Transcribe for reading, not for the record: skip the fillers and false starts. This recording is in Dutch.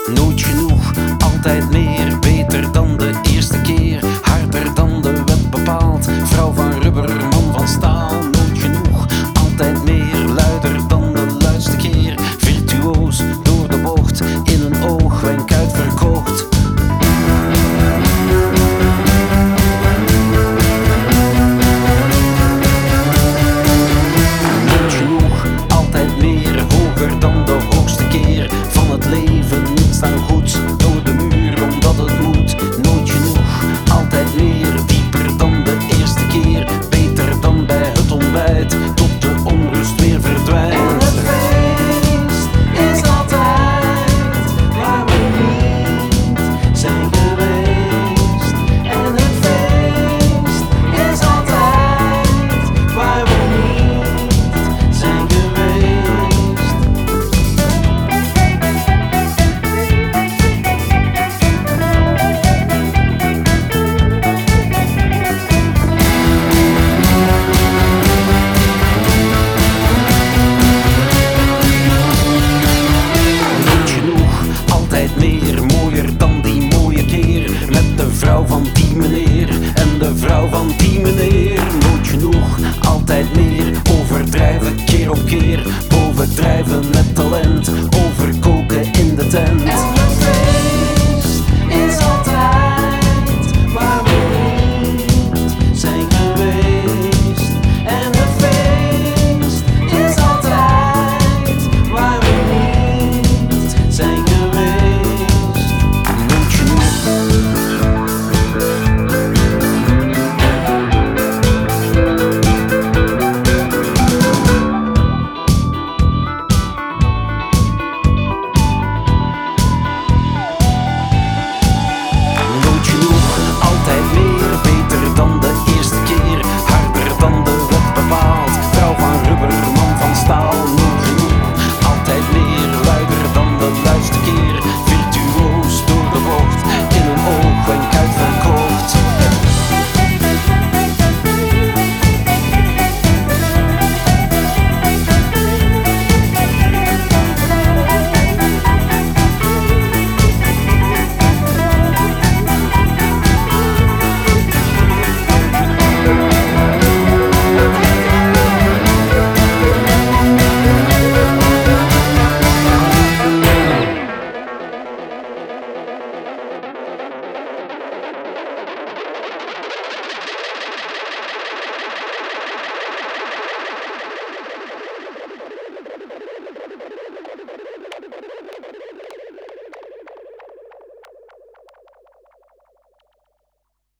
Nooit genoeg, altijd meer, beter dan de eerste keer. Harder dan de wet bepaalt, vrouw van rubber, man van staal. Nooit genoeg, altijd meer, luider dan de luidste keer. Virtuoos door de bocht, in een oogwenk uitverkocht.